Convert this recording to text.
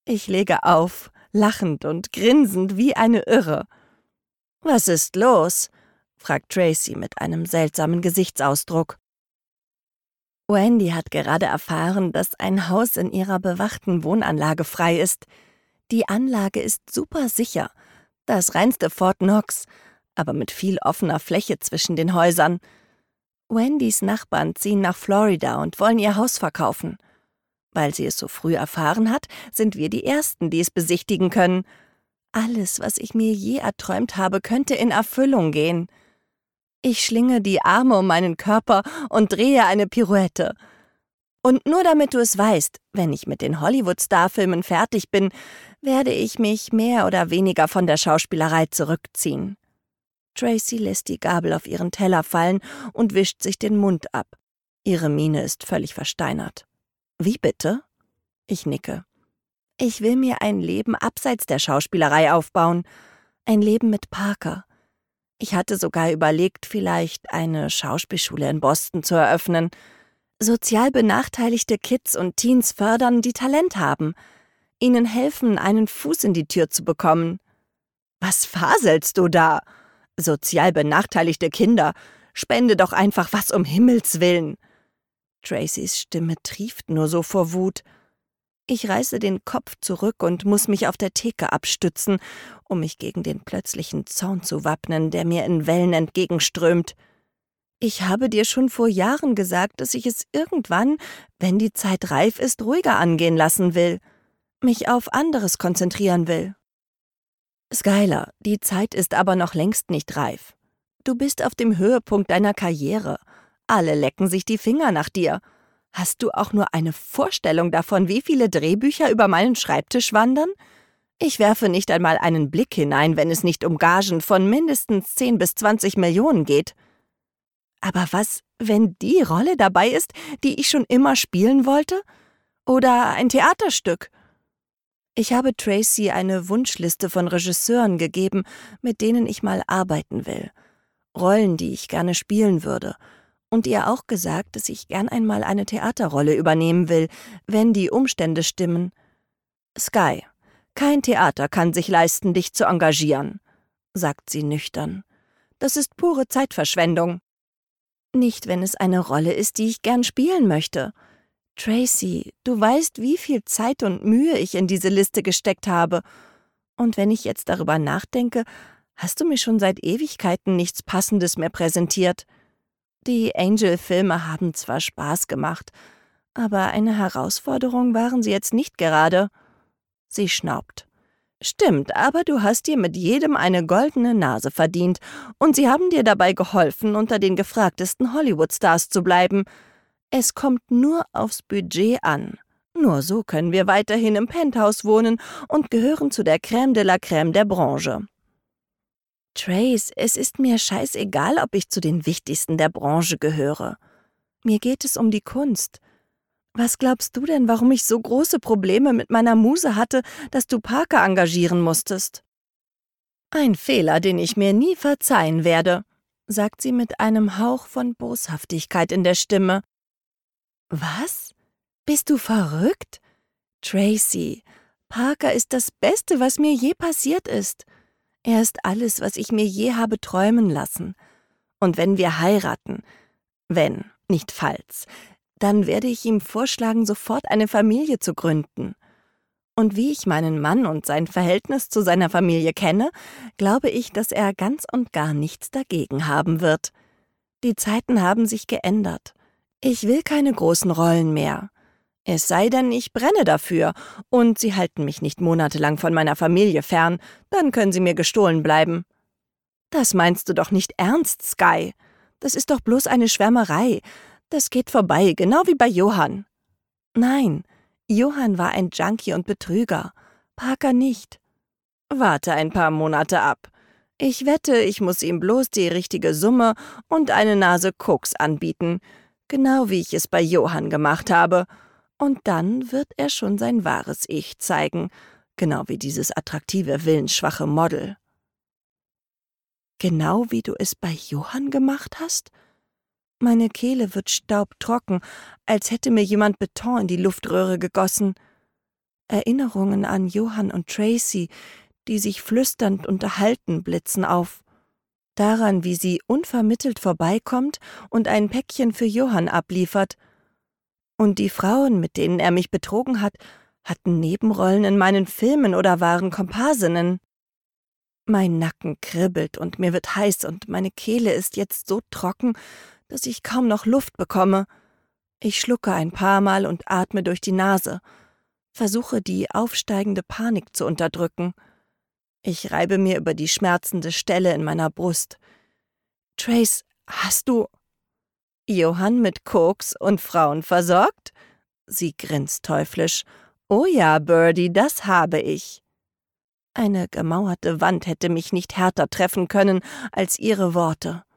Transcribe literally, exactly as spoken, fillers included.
Ich lege auf, lachend und grinsend wie eine Irre. »Was ist los?« fragt Tracy mit einem seltsamen Gesichtsausdruck. Wendy hat gerade erfahren, dass ein Haus in ihrer bewachten Wohnanlage frei ist. Die Anlage ist super sicher, das reinste Fort Knox, aber mit viel offener Fläche zwischen den Häusern. Wendys Nachbarn ziehen nach Florida und wollen ihr Haus verkaufen. Weil sie es so früh erfahren hat, sind wir die Ersten, die es besichtigen können. Alles, was ich mir je erträumt habe, könnte in Erfüllung gehen. Ich schlinge die Arme um meinen Körper und drehe eine Pirouette. Und nur damit du es weißt, wenn ich mit den Hollywood-Starfilmen fertig bin, werde ich mich mehr oder weniger von der Schauspielerei zurückziehen. Tracy lässt die Gabel auf ihren Teller fallen und wischt sich den Mund ab. Ihre Miene ist völlig versteinert. »Wie bitte?« Ich nicke. »Ich will mir ein Leben abseits der Schauspielerei aufbauen. Ein Leben mit Parker. Ich hatte sogar überlegt, vielleicht eine Schauspielschule in Boston zu eröffnen. Sozial benachteiligte Kids und Teens fördern, die Talent haben. Ihnen helfen, einen Fuß in die Tür zu bekommen.« »Was faselst du da? Sozial benachteiligte Kinder. Spende doch einfach was um Himmels Willen.« Tracys Stimme trieft nur so vor Wut. Ich reiße den Kopf zurück und muss mich auf der Theke abstützen, um mich gegen den plötzlichen Zorn zu wappnen, der mir in Wellen entgegenströmt. Ich habe dir schon vor Jahren gesagt, dass ich es irgendwann, wenn die Zeit reif ist, ruhiger angehen lassen will, mich auf anderes konzentrieren will. Skylar, die Zeit ist aber noch längst nicht reif. Du bist auf dem Höhepunkt deiner Karriere. Alle lecken sich die Finger nach dir. Hast du auch nur eine Vorstellung davon, wie viele Drehbücher über meinen Schreibtisch wandern? Ich werfe nicht einmal einen Blick hinein, wenn es nicht um Gagen von mindestens zehn bis zwanzig Millionen geht. Aber was, wenn die Rolle dabei ist, die ich schon immer spielen wollte? Oder ein Theaterstück? Ich habe Tracy eine Wunschliste von Regisseuren gegeben, mit denen ich mal arbeiten will. Rollen, die ich gerne spielen würde. Und ihr auch gesagt, dass ich gern einmal eine Theaterrolle übernehmen will, wenn die Umstände stimmen. Sky, kein Theater kann sich leisten, dich zu engagieren, sagt sie nüchtern. Das ist pure Zeitverschwendung. Nicht, wenn es eine Rolle ist, die ich gern spielen möchte. Tracy, du weißt, wie viel Zeit und Mühe ich in diese Liste gesteckt habe. Und wenn ich jetzt darüber nachdenke, hast du mir schon seit Ewigkeiten nichts Passendes mehr präsentiert. Die Angel-Filme haben zwar Spaß gemacht, aber eine Herausforderung waren sie jetzt nicht gerade. Sie schnaubt. Stimmt, aber du hast dir mit jedem eine goldene Nase verdient und sie haben dir dabei geholfen, unter den gefragtesten Hollywood-Stars zu bleiben. Es kommt nur aufs Budget an. Nur so können wir weiterhin im Penthouse wohnen und gehören zu der Crème de la Crème der Branche. Trace, es ist mir scheißegal, ob ich zu den Wichtigsten der Branche gehöre. Mir geht es um die Kunst. Was glaubst du denn, warum ich so große Probleme mit meiner Muse hatte, dass du Parker engagieren musstest? Ein Fehler, den ich mir nie verzeihen werde, sagt sie mit einem Hauch von Boshaftigkeit in der Stimme. Was? Bist du verrückt? Tracy, Parker ist das Beste, was mir je passiert ist. Er ist alles, was ich mir je habe träumen lassen. Und wenn wir heiraten, wenn, nicht falls, dann werde ich ihm vorschlagen, sofort eine Familie zu gründen. Und wie ich meinen Mann und sein Verhältnis zu seiner Familie kenne, glaube ich, dass er ganz und gar nichts dagegen haben wird. Die Zeiten haben sich geändert. Ich will keine großen Rollen mehr. Es sei denn, ich brenne dafür und sie halten mich nicht monatelang von meiner Familie fern, dann können sie mir gestohlen bleiben. Das meinst du doch nicht ernst, Sky. Das ist doch bloß eine Schwärmerei. Das geht vorbei, genau wie bei Johann. Nein, Johann war ein Junkie und Betrüger, Parker nicht. Warte ein paar Monate ab. Ich wette, ich muss ihm bloß die richtige Summe und eine Nase Koks anbieten, genau wie ich es bei Johann gemacht habe. Und dann wird er schon sein wahres Ich zeigen, genau wie dieses attraktive, willensschwache Model. Genau wie du es bei Johann gemacht hast? Meine Kehle wird staubtrocken, als hätte mir jemand Beton in die Luftröhre gegossen. Erinnerungen an Johann und Tracy, die sich flüsternd unterhalten, blitzen auf. Daran, wie sie unvermittelt vorbeikommt und ein Päckchen für Johann abliefert. Und die Frauen, mit denen er mich betrogen hat, hatten Nebenrollen in meinen Filmen oder waren Komparsinnen. Mein Nacken kribbelt und mir wird heiß und meine Kehle ist jetzt so trocken, dass ich kaum noch Luft bekomme. Ich schlucke ein paar Mal und atme durch die Nase, versuche die aufsteigende Panik zu unterdrücken. Ich reibe mir über die schmerzende Stelle in meiner Brust. »Trace, hast du Johann mit Koks und Frauen versorgt?« Sie grinst teuflisch. »Oh ja, Birdie, das habe ich.« Eine gemauerte Wand hätte mich nicht härter treffen können als ihre Worte.